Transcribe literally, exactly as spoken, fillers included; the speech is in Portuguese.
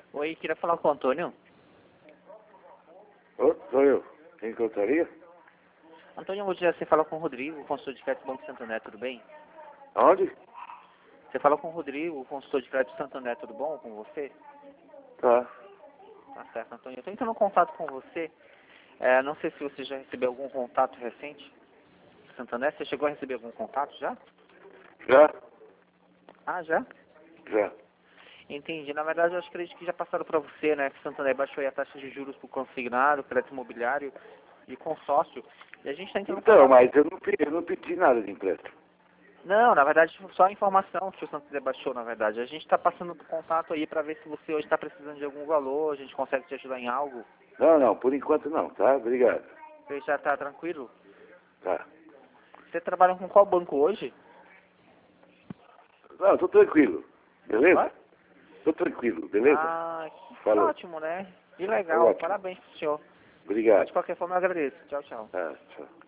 Oi, queria falar com o Antônio. Ô, sou eu. Quem gostaria? Antônio, hoje você fala com o Rodrigo, consultor de crédito Banco Santander, tudo bem? Aonde? Você fala com o Rodrigo, consultor de crédito Santander, tudo bom com você? Tá. Tá certo, Antônio. Eu tô entrando em contato com você. É, não sei se você já recebeu algum contato recente do Santander. Você chegou a receber algum contato já? Já? Ah, já? Já. Entendi. Na verdade, eu acho que acredito que já passaram para você, né? Que o Santander baixou aí a taxa de juros por consignado, crédito imobiliário e consórcio. E a gente está entrando em Então, contato. mas eu não, pe- eu não pedi nada de empréstimo. Não, na verdade, só a informação que o Santander baixou, na verdade. A gente está passando contato aí para ver se você hoje está precisando de algum valor, a gente consegue te ajudar em algo. Não, não, por enquanto não, tá? Obrigado. Você já está tranquilo? Tá. Você trabalha com qual banco hoje? Não, tô tranquilo. Beleza? Hã? Tô tranquilo, beleza? Ah, que Falou. ótimo, né? Que Tá legal. ótimo. Parabéns pro senhor. Mas Obrigado. de qualquer forma, eu agradeço. Tchau, tchau. Tá, tchau.